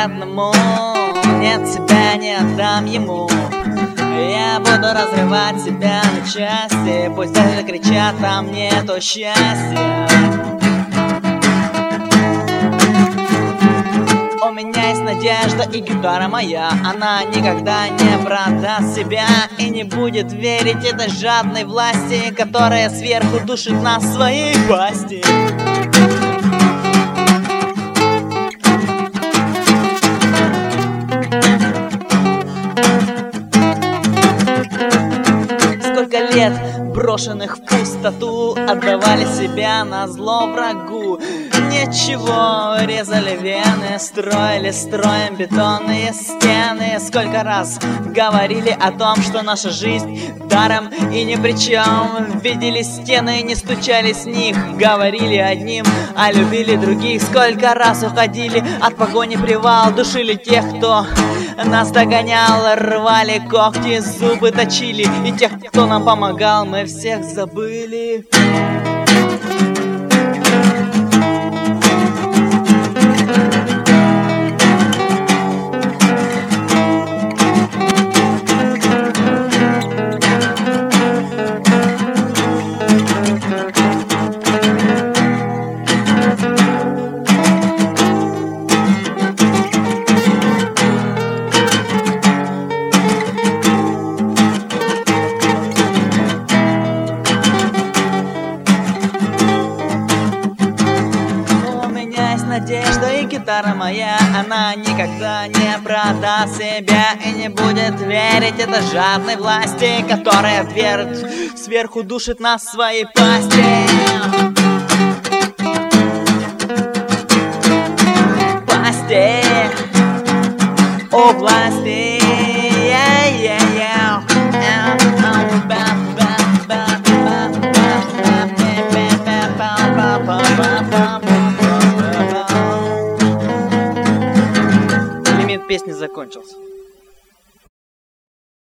бедному, нет себя, не отдам ему. Я буду разрывать себя на части, пусть даже кричат, там нету счастья. У меня есть надежда и гитара моя, она никогда не продаст себя и не будет верить этой жадной власти, которая сверху душит нас в своей пасти. Сколько лет брошенных в пустоту, отдавали себя на зло врагу. Ничего, резали вены, строили строем бетонные стены. Сколько раз говорили о том, что наша жизнь даром и ни при чем. Видели стены, не стучали с них, говорили одним, а любили других. Сколько раз уходили от погони привал, душили тех, кто нас догонял, рвали когти, зубы точили, и тех, кто нам помогал, мы всех забыли. Надежда и гитара моя, она никогда не продаст себя и не будет верить этой жадной власти, которая сверху душит нас в своей пасти.